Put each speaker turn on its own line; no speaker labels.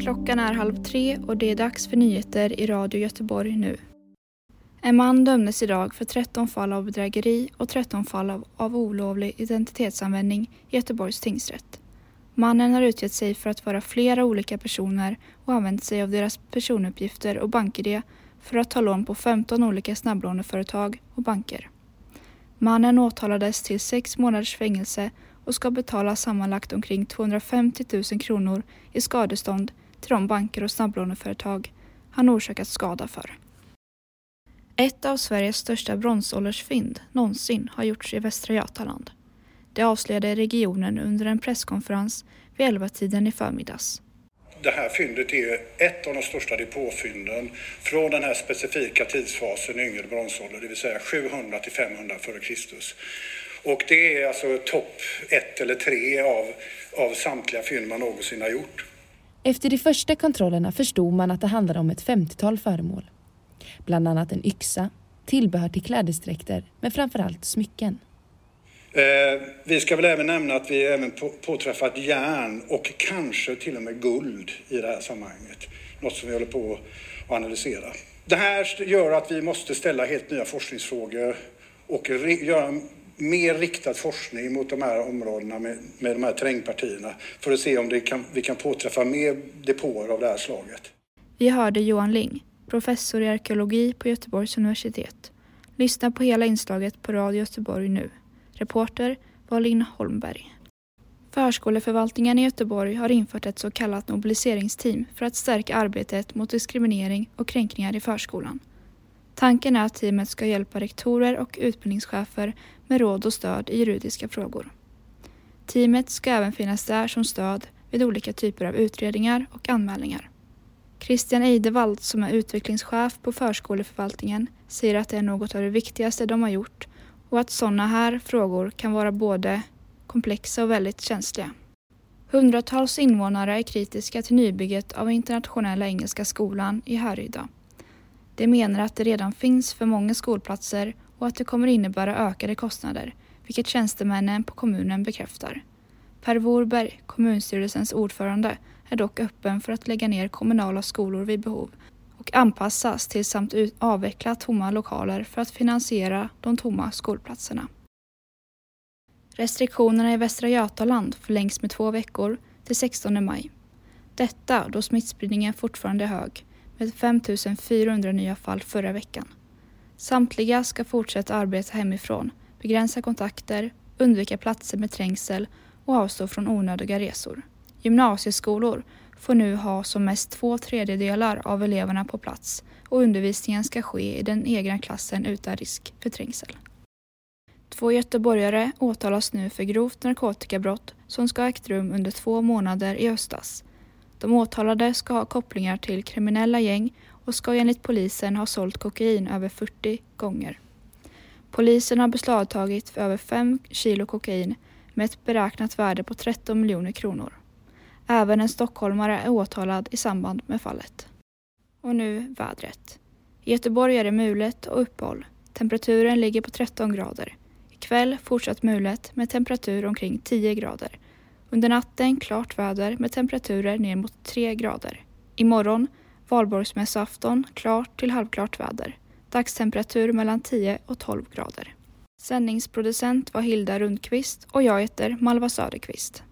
Klockan är 2:30 och det är dags för nyheter i Radio Göteborg nu. En man dömdes idag för 13 fall av bedrägeri och 13 fall av olovlig identitetsanvändning i Göteborgs tingsrätt. Mannen har utgett sig för att vara flera olika personer och använt sig av deras personuppgifter och bank-ID för att ta lån på 15 olika snabblåneföretag och banker. Mannen åtalades till 6 månaders fängelse och ska betala sammanlagt omkring 250 000 kronor i skadestånd till de banker och snabblåneföretag han orsakat skada för. Ett av Sveriges största bronsåldersfynd någonsin har gjorts i Västra Götaland. Det avslöjade regionen under en presskonferens vid 11-tiden i förmiddags.
Det här fyndet är ett av de största depåfynden från den här specifika tidsfasen i yngre bronsålder, det vill säga 700 till 500 f.Kr. Och det är alltså topp 1 eller 3 av samtliga fynd man någonsin har gjort.
Efter de första kontrollerna förstod man att det handlade om ett 50-tal föremål. Bland annat en yxa, tillbehör till klädesdräkter, men framförallt smycken.
Vi ska väl även nämna att vi även påträffat järn och kanske till och med guld i det här sammanhanget. Något som vi håller på att analysera. Det här gör att vi måste ställa helt nya forskningsfrågor och göra mer riktad forskning mot de här områdena med de här terrängpartierna för att se om vi kan påträffa mer depåer av det här slaget.
Vi hörde Johan Ling, professor i arkeologi på Göteborgs universitet. Lyssna på hela inslaget på Radio Göteborg nu. Reporter var Linn Holmberg. Förskoleförvaltningen i Göteborg har infört ett så kallat mobiliseringsteam för att stärka arbetet mot diskriminering och kränkningar i förskolan. Tanken är att teamet ska hjälpa rektorer och utbildningschefer med råd och stöd i juridiska frågor. Teamet ska även finnas där som stöd vid olika typer av utredningar och anmälningar. Christian Eidevald, som är utvecklingschef på förskoleförvaltningen, säger att det är något av det viktigaste de har gjort och att sådana här frågor kan vara både komplexa och väldigt känsliga. Hundratals invånare är kritiska till nybygget av Internationella Engelska skolan i Härryda. De menar att det redan finns för många skolplatser och att det kommer innebära ökade kostnader, vilket tjänstemännen på kommunen bekräftar. Per Worberg, kommunstyrelsens ordförande, är dock öppen för att lägga ner kommunala skolor vid behov och anpassas till samt avveckla tomma lokaler för att finansiera de tomma skolplatserna. Restriktionerna i Västra Götaland förlängs med 2 veckor till 16 maj. Detta då smittspridningen fortfarande är hög, med 5 400 nya fall förra veckan. Samtliga ska fortsätta arbeta hemifrån, begränsa kontakter, undvika platser med trängsel och avstå från onödiga resor. Gymnasieskolor får nu ha som mest 2/3 av eleverna på plats och undervisningen ska ske i den egna klassen utan risk för trängsel. 2 göteborgare åtalas nu för grovt narkotikabrott som ska ha ägt rum under 2 månader i höstas. De åtalade ska ha kopplingar till kriminella gäng och ska enligt polisen ha sålt kokain över 40 gånger. Polisen har beslagtagit för över 5 kilo kokain med ett beräknat värde på 13 miljoner kronor. Även en stockholmare är åtalad i samband med fallet. Och nu vädret. I Göteborg är det mulet och uppehåll. Temperaturen ligger på 13 grader. Ikväll fortsatt mulet med temperatur omkring 10 grader. Under natten klart väder med temperaturer ner mot 3 grader. Imorgon, valborgsmässoafton, klart till halvklart väder. Dagstemperatur mellan 10 och 12 grader. Sändningsproducent var Hilda Rundqvist och jag heter Malva Söderqvist.